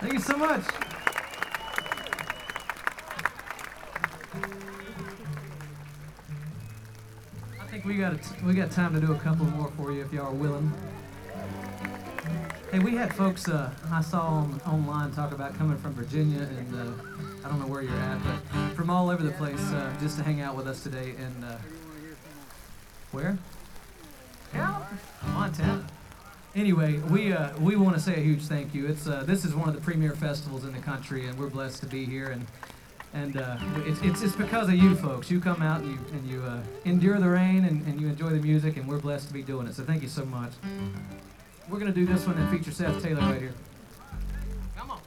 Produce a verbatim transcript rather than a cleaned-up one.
Thank you so much. I think we got a t- we got time to do a couple more for you if y'all are willing. Hey, we had folks uh, I saw on, online talk about coming from Virginia, and uh, I don't know where you're at, but from all over the place uh, just to hang out with us today. And uh, where? Yeah, Montana. Anyway, we uh, we want to say a huge thank you. It's uh, this is one of the premier festivals in the country, and we're blessed to be here. And and uh, it's, it's it's because of you folks. You come out and you and you uh, endure the rain, and, and you enjoy the music, and we're blessed to be doing it. So thank you so much. We're gonna do this one and feature Seth Taylor right here.